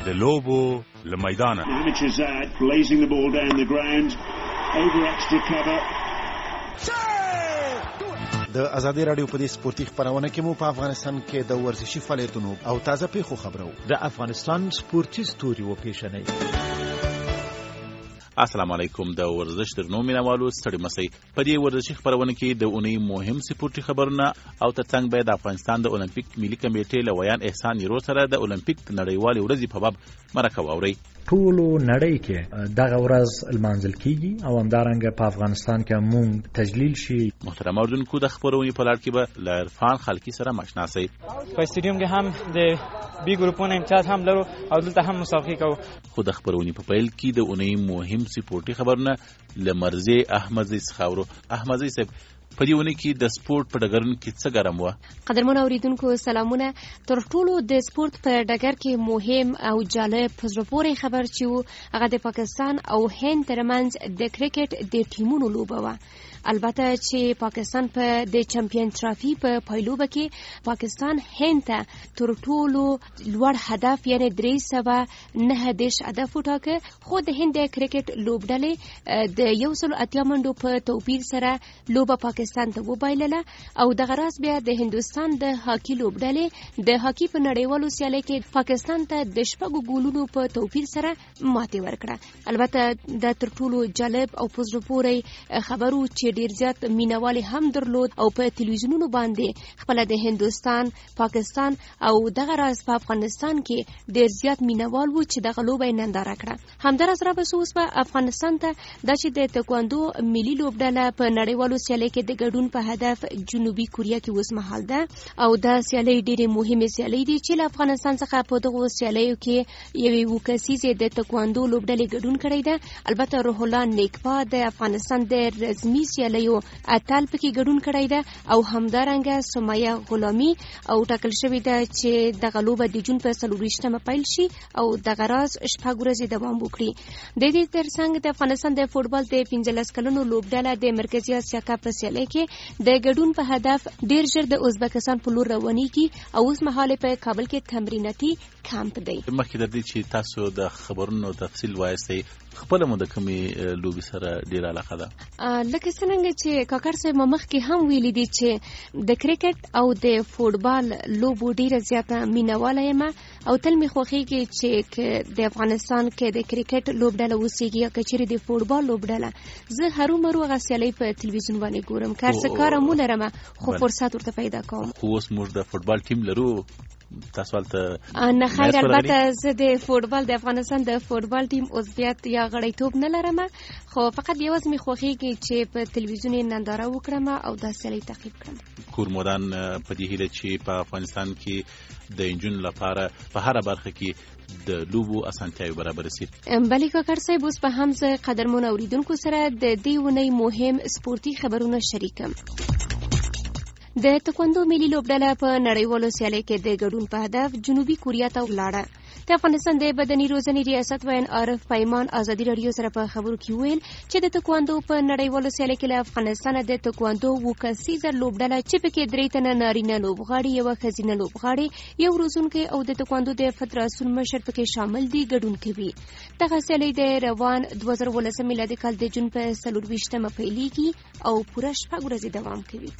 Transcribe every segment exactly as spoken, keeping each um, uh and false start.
د لوبو له میدانه. Hamid blazing the ball down the ground over extra cover. د ازادي رادیو په دې سپورتي خبرونه کې مو په افغانستان کې د ورزشي فعالیتونو او تازه پیښو خبرو. د افغانستان سپورتي ستوري و پیښنې. السلام علیکم. د ورزش درنو مینوالو ستړي مسئ. په دې ورزشي خبرونه کې د اونۍ مهم سپورتي خبرونه او ترڅنګ به د افغانستان د اولمپیک ملي کمیټې له ویان احسان نیرو سره د اولمپیک نړیوالې ورځې په باب مرکه واورئ. ټولو نړۍ کې دغه ورځ لمانځل کیږي او همدارنګه په افغانستان کې مونږ تجلیل شي. محترم اوریدونکو، د خبرونې په لړ کې به له عرفان خلقي سره مشنا شئ. په استادیوم کې هم د بي ګروپونو امتیاز هم لرو او دلته هم مسابقې کوو. خو د خبرونې په پیل کې د اونۍ مهم سپورتي خبرونه له مرزي احمدزي څخه اورو. احمدزي صاحب، په دې ونه کې د سپورت په ډګرونو کې څه ګرم و؟ قدرمن اوریدونکو سلامونه. تر ټولو د سپورت په ډګر کې مهم او جالب په زړه پورې خبر چې و هغه د پاکستان او هند ترمنځ د کرکټ د ټیمونو لوبه وه. البته چې پاکستان په د چمپیون ټرافي په پایلوبه کې پاکستان هند ته تر ټولو لوړ هدف یعنی درې سوه نهه دېرش هدف وټاکه، خو د هند د کرکټ لوبډلې د یو سل اتیا منډو په توپیر سره لوبه پاکستان ته وبایلله او دغه راز بیا د هندوستان د هاکي لوبډلې د هاکي په نړیوالو سیالۍ کې پاکستان ته د شپږو ګولونو په توپیر سره ماتې ورکړه. البته د تر ټولو جالب او په زړه پورې خبرو چې ډیر زیات مینوالي هم درلود او په تلویزیونونو باندې خپل د هندوستان، پاکستان او دغه راز په افغانستان کې ډیر زیات مینوال وو چې دغه لوبه ننداره کړه. همدارس را به اوس په افغانستان ته د چې د تکواندو ملي لوبډله په نړیوالو سیالۍ کې د ګډون په هدف جنوبي کوریا کې اوس مهال ده او دا سیالۍ ډېرې مهمه سیالۍ دي چې له افغانستان څخه په دغه سیالیو کې یوې وکسیزه د تکواندو لوبډلې ګډون کړی ده. البته روح الله نیکپا د افغانستان د رسمي سیالیو اتل پکې ګډون کړی ده او همدارنګه سمیه غلامی او ټاکل شوی ده چې دغه لوبه د جون په څلورویشتمه پیل شي او دغه راز شپږ ورځې دوام وکړي. د دې ترڅنګ د افغانستان د فوټبال د پنځلس کلنو لوبډله د مرکزي اسیا کپ په سیالۍ کې د ګډون په هدف ډیر ژر د ازبکستان په لور روانېږي او اوس مهال په کابل کې تمریناتي کمپ دی. مخکې د دې چې تاسو د خبرونو تفصیل وایستئ، خپل مو د کومې لوبي سره ډیر علاقه ده؟ لکه څنګه چې کاکر صاحب مخکې هم ویلي دي چې د کرکټ او د فوټبال لوبو ډیره زیاته مینواله یم او تل می خوښیږي چې د افغانستان کې د کرکټ لوبډله اوسېږي یا کچېرې د فوټبال لوبډله. زه هرومرو هغه سیالۍ په تلویزیون باندې ګورم، کار څه کار مو لرم خو فرصت ورته پیدا کوم. خو اوس موږ د فوټبال ټیم لرو، تاسو ولته نه خیر. البته زه د فوټبال د افغانستان د فوټبال ټیم عضویت یا غړیتوب نه لرم، خو فقط یوازې می خوښیږي چې په تلویزیون ننداره وکړم او دا سیالۍ تعقیب کړم. کورمودان په دې هیله چې په افغانستان کې د انجونو لپاره په هر برخه کې د لوبو اسانتیاوې برابر شي. بلې کاکر صاحب، اوس په هم زه قدرمن اوریدونکو سره د دې ونې مهم سپورتي خبرونه شریکم. د تکواندو ملي لوبډله په نړیوالو سیالۍ کې د ګډون په هدف جنوبي کوریا ته ولاړه. د افغانستان د بدني روزنې ریاست وین عارف پیمان ازادي رادیو سره په خبرو کې ویل چې د تکواندو په نړیوالو سیالۍ کې له افغانستان د تکواندو وکسیزه لوبډله چې پکې درې تنه نارینه لوبغاړي، یو ښځینه لوبغاړي، یو روزونکی او د تکواندو د فدراسیون مشر پکې شامل دي ګډون کوي. دغه سیالۍ د روان دوه زره ولسم میلادي کال د جون په څلورویشتمه پیلېږي او پوره شپږ ورځې دوام کوي.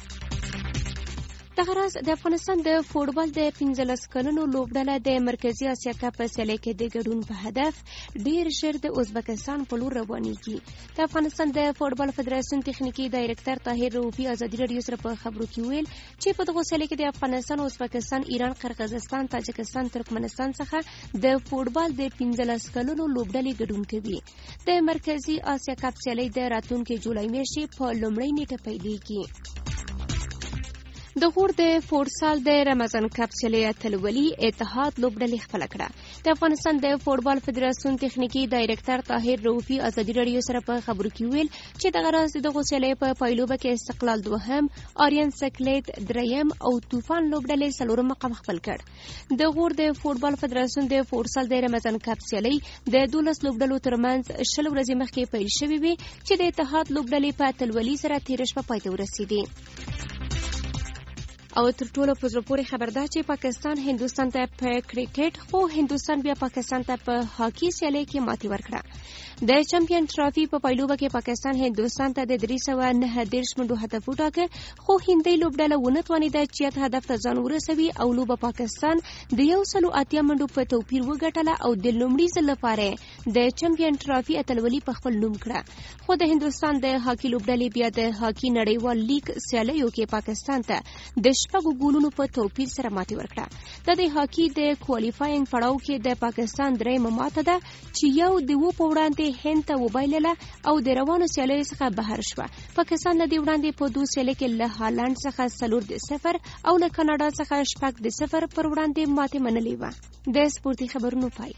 دغه راز د افغانستان د فوټبال د پنځلس کلنو لوبډله د مرکزي اسیا کپ په سیالۍ کې د ګډون په هدف ډیر ژر د ازبکستان په لور روانېږي. د افغانستان د فوټبال فدراسیون تخنیکی ډایرکټر طاهر رؤفي ازادي رادیو سره په خبرو کې ویل چې په دغه سیالۍ کې د افغانستان، ازبکستان، ایران، قرغیزستان، تاجکستان، ترکمنستان څخه د فوټبال د پنځلس کلنو لوبډلې ګډون کوي. د مرکزي اسیا کپ سیالۍ د راتلونکي جولای میاشتې په لومړۍ نیټه پیلېږي. د غور د فوټسال د رمضان کپ سیالۍ اتلولي اتحاد لوبډلې خپله کړه. د افغانستان د فوټبال فدراسیون تخنیکی ډایرکټر طاهر رؤفي ازادي رادیو سره په خبرو کې ویل چې دغه راز دغه سیالۍ په پایلوبه کې استقلال دوهم، آریان سکلیت دریم او طوفان لوبډلې څلورم مقام خپل کړ. د غور د فوټبال فدراسیون د فوټسال د رمضان کپ سیالۍ د دولس لوبډلو ترمنځ شل ورځې مخکې پیل شوې وي چې د اتحاد لوبډلې په اتلولي سره تېره شپه پای ته ورسېدې. او تر ټولو په زړه پورې خبر ده چې پاکستان هندوستان ته په کرکټ خو هندوستان بیا پاکستان ته په هاکی سیالۍ کې ماتې ورکړه. د چمپیون ټرافي په پایلوبه کې پاکستان هندوستان ته د درې سوه نهه دېرش منډو هدف وټاکه، خو هندۍ لوبډله ونه توانېده چې ات هدف ته ځان ورسوي او لوبه پاکستان د یو سلو اتیا منډو په توپیر وګټله او د لومړي ځل لپاره د چمپیون ټرافي اتلولي په خپل نوم کړه. خو د هندوستان د هاکی لوبډلې بیا د هاکی نړیوال لیگ سیالیو کې پاکستان ته د شپږو ګولونو په توپیر سره ماتې ورکړه. د دې هاکی د کوالیفاینګ پړاو کې د پاکستان درېیمه ماته ده چې یو د و په وړاندې هند ته وبایلله او د روانو سیالیو څخه بهر شوه. پاکستان له دې وړاندې په دوه سیالۍ کې له هالند څخه څلور د صفر او له کاناډا څخه شپږ د صفر پر وړاندې ماتې منلې وه. د سپورتي خبرونو پای.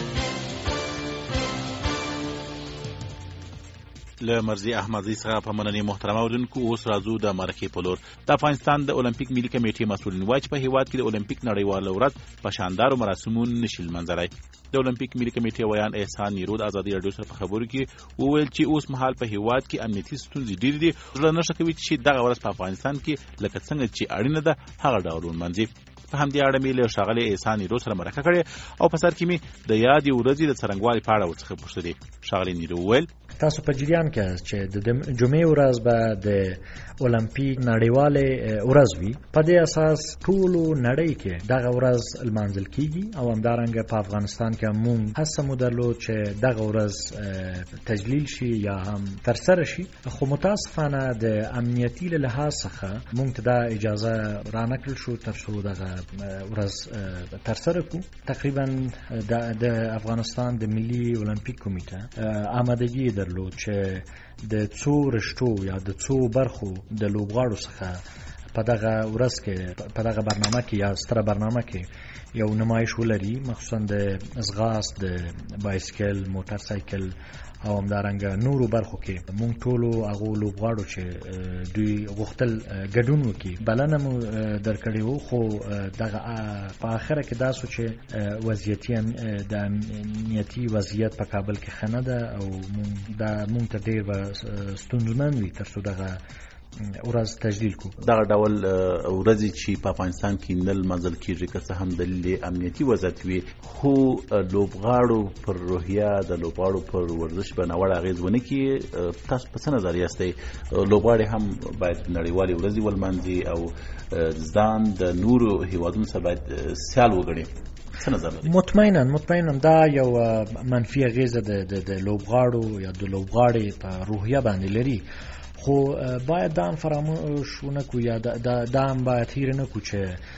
له مرضی احمدزي څخه په مننې محترم اوریدونکو. اوس راځو د مرکې په لور. د افغانستان د اولمپیک ملي کمیټې مسؤلین وایي چې په هیواد کې د اولمپیک نړیواله ورځ په شاندارو مراسمو نشي لمانځلی. د اولمپیک ملي کمیټې ویان احسان نیرو د ازادي راډیو سره په خبرو کې وویل چې اوس مهال په هیواد کې امنیتي ستونزې ډېرې دي. زړه نه ښه کوي چې دغه ورځ په افغانستان کې لکه څنګه چې اړینه ده هغه ډول ولمانځي. په همدې اړه مې له ښاغلي احسان نیرو سره مرکه کړې او په سر کې مې د یادې ورځې د څرنګوالي په اړه ورڅخه پوښتلې. ښاغلي نیرو وویل تاسو په جریان کې چې د جمعې ورځ به د اولمپیک نړیوالې ورځ وي، په دې اساس ټولو نړۍ کې دغه ورځ لمانځل کیږي او همدارنګه په افغانستان کې مونږ هڅه مو درلود چې دغه ورځ تجلیل شي یا هم ترسره شي، خو متاسفانه د امنیتي له لحاظ څخه مونږ ته دا اجازه رانکړل شو تر څو دغه ورځ ترسره کړو. تقریبا د افغانستان د ملي اولمپیک کمیټه آمادګي درلود چې د څو رشتو یا د څو برخو د لوبغاړو څخه په دغه ورځ کې په دغه برنامه کې یا ستره برنامه کې یو نمایش ولري، مخصوصا د ځغاست، د بایسکل، موټر سایکل او همدارنګه نورو برخو کې مونږ ټولو هغو لوبغاړو چې دوی غوښتل ګډون وکړي بلنه مو درکړې وو، خو دغه په آخره کې دا سو چې وضعیتي د امنیتي وضعیت په کابل کې ښه نه ده او دا مونږ ته ډېر به ستونزمن وي تر څو دغه ورځ تجلیل کو. دغه ډول ورځې چې په افغانستان کې نه لمانځل کېږي که څه هم دلیل امنیتي وضعیت وي، خو لوبغاړو پر روحیه د لوبغاړو پر ورزش به ناوړه اغېز ونه کړي. تاسو په څه نظر یاستئ؟ لوبغاړي هم باید نړیوالې ورځې ولمانځي او ځان د نورو هیوادونو سره باید سیال وګڼي. مطمئنا مطمئنا دا یو منفي اغېزه د لوبغاړو یا د لوبغاړي په روحیه باندې لري، خو باید دا هم فراموش ونکو یا دا هم باید هیر نکو چې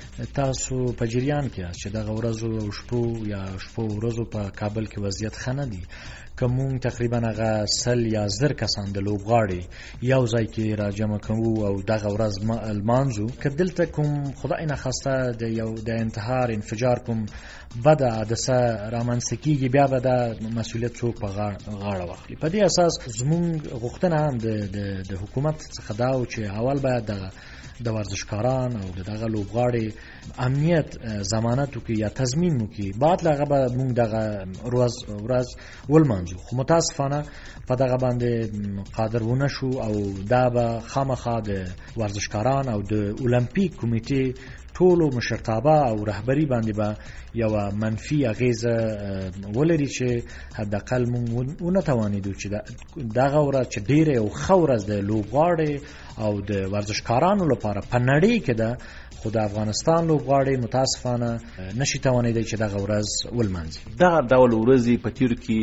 تاسو په جریان کې چې دغه ورځو او شپو یا شپو ورځو په کابل کې وضعیت ښه نه دي. که مونږ تقریبا هغه سل یا زر کسان د لوبغاړي یو ځای کې راجمع کوو او دغه ورځ لمانځو، که دلته کوم خدای نخواسته د یو د انتحار انفجار کوم بده حادثه رامنځته کېږي، بیا به دا مسؤلیت څوک په غاړه واخلي. په دې اساس زمونږ غوښتنه هم د حکومت څخه دا و چې اول باید دغه د ورزشکاران او دغه لوبغاړي امنیت ضمانت وکړي یا تضمین وکړي، بعد هغه به مونږ دغه ورځ ورځ ولمانځو. خو متاسفانه په دغه باندې قادر ونه شو او دا به خامخا د ورزشکاران او د اولمپیک کمیټې ټولو مشرتابه او رهبری باندې به یو منفي اغیزه ولري چې حداقل مونږ ونه توانېدو چې دغه ورځ چې ډېره یو ښه ورځ د لوبغاړي او د ورزشکارانو لپاره په نړۍ کې ده، خو د افغانستان لوبغاړي متاسفانه نشي توانېدی چې دغه ورځ ولمانځي. دغه ډول ورځې په تېرو کې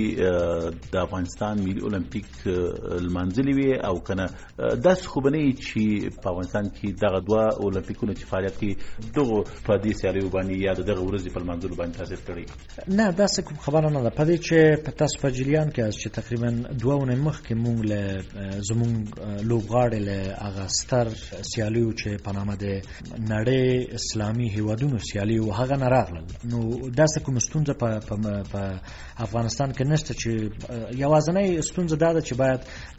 د افغانستان ملي اولمپیک لمانځلې وي او که نه داسې خو به نه وي چې په افغانستان کې دغه دوه اولمپیکونه چې فعالیت کوي دغو په دې سیالیو باندې یا د دغه ورځې په لمانځلو باندې تاثیر کړی؟ نه، داسې کوم خبره نه ده. په دې چې تاسو په جریان کې یاست چې تقریبا دوه اونۍ مخکې مونږ له زمونږ لوبغاړي له هغه ستر سیالیو چې په نامه د نړۍ اسلامي هیوادونو سیالي او هغه نه راغلل، نو داسې کوم ستونزه په افغانستان کې نشته. چې یوازینۍ ستونزه دا ده چې باید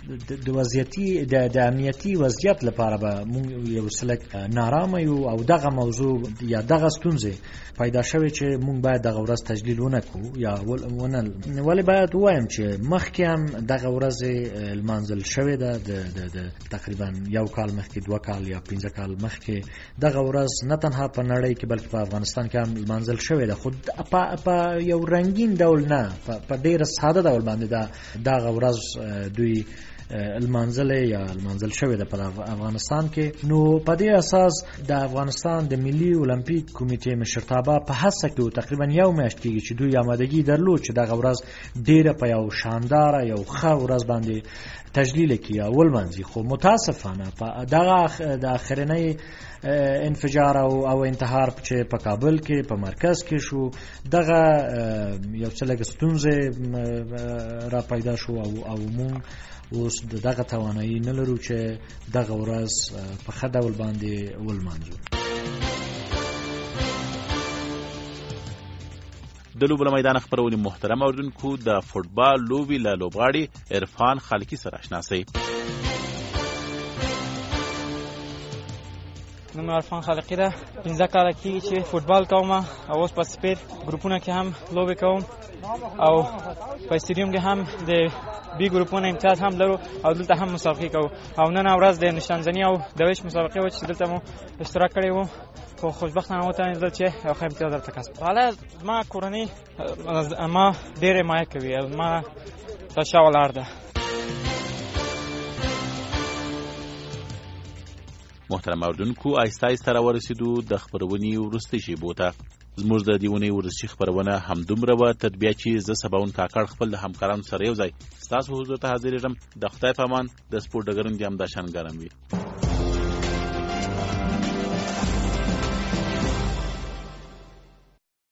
د وضعیتي د امنیتي وضعیت لپاره به مونږ یو سلک نارامه یو او دغه موضوع یا دغه ستونزه پیدا شوی چې مونږ باید دغه ورځ تجلیل ونه کړو یا ونه ولې باید وایم چې مخکې هم دغه ورځ لمانځل شوې ده د تقریبا یو کال مخکې، دوه کال یا پنځه کال مخکې دغه ورځ ورځ نه تنها په نړۍ کې بلکې په افغانستان کې هم لمانځل شوې ده، خو په یو رنګین ډول نه، په ډېره ساده ډول باندې دا دغه ورځ دوی المنزل یا المنزل شوی ده په افغانستان کې. نو په دې اساس د افغانستان د ملي اولمپیک کمیټې مشرتابه په هڅه کې تقریبا یو میاشت کېږي چې دوی آمادګي درلود چې دغه ورځ ډیره په یو شاندار یو ښه ورځ باندې تجلیل کړي او ولمانځي، خو متاسفانه په دغه د اخرنۍ انفجار او او انتحار چې په کابل کې په مرکز کې شو، دغه یو څه لږ ستونزې را پیدا شو او او مونږ اوس دغه توانایي نه لرو چې دغه ورځ په ښه ډول باندې ولمانځو. د لوبو له میدان خپرونې محترم اوریدونکو، د فوټبال لوبې له لوبغاړي عرفان خالقي سره اشنا شئ. نوم عرفان خالقي ده، پنځه کاله کېږي چې فوټبال کوم او اوس په سپید ګروپونه کې هم لوبې کوم او په استادیوم کې هم د بی ګروپونه امتیاز هم لرو او دلته هم مسابقې کوو او نن ورځ د نشانزني او د ویش مسابقې و چې دلته مو اشتراک کړی وو، خو خوشبختانه وتوانېدل چې یو ښه امتیاز درته کسب. حالا زما کورنۍ ما ډېرې مایه کوي او زما په شا ولاړ ده. محترم اوریدونکو، آیسته آیسته راورسېدو د خپرونې وروستۍ شیبو ته. زموږ د دې اونۍ ورزشي خپرونه همدومره وه، تر بیا چې زه سباون کاکړ خپل د همکارانو سره یو ځای ستاسو حضور ته حاضرېږم. د خدای په امان، د سپورټ ډګرونه دې همداشان ګرم وي.